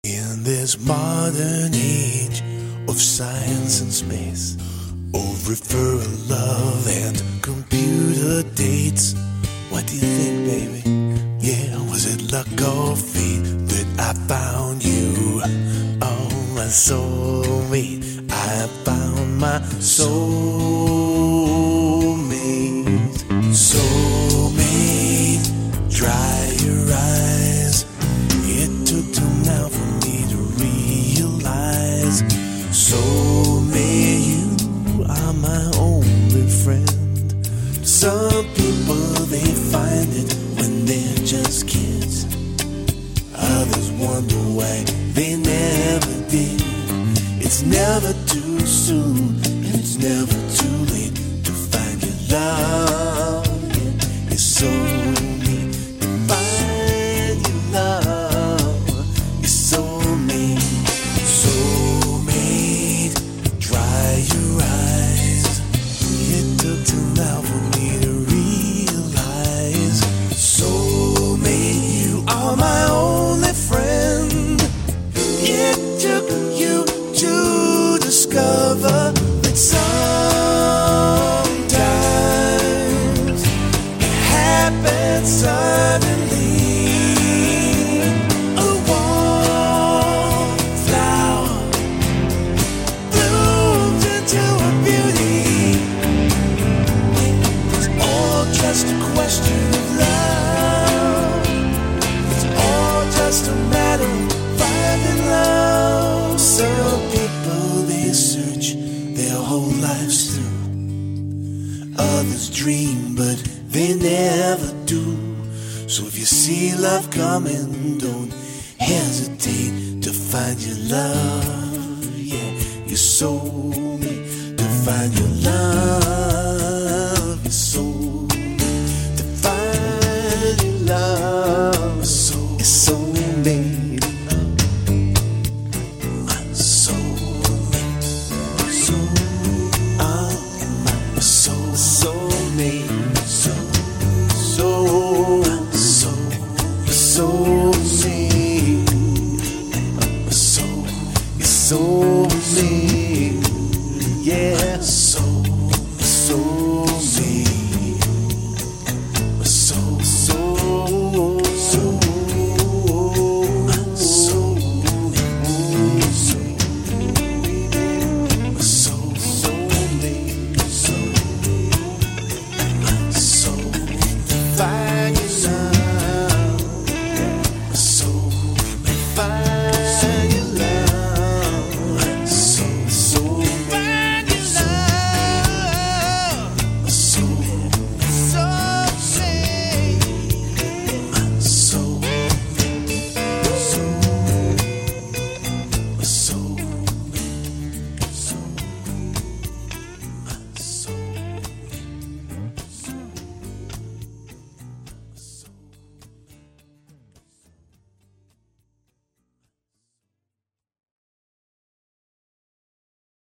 In this modern age of science and space, of referral love and computer dates, what do you think, baby? Yeah, was it luck or fate that I found you? Oh, my soulmate, I found my soulmate. Soulmate, dry your eyes. It took till now for me to realize. Soulmate, you are my only friend. Some people, they find it when they're just kids. Others wonder why they never did. It's never too soon, and it's never too late to find your love. Yeah, it's so neat to find your love. It's so neat, soulmate. Dry your eyes. It took till now for me to realize. Soulmate, you are my only friend. It took you to discover that sometimes it happens suddenly. A wallflower blooms into a beauty. It's all just a question of love. It's all just a matter of finding love. Some people, they search their whole lives through. Others dream, but they never do. So if you see love coming, don't hesitate to find your love. Yeah, your soulmate, to find your love.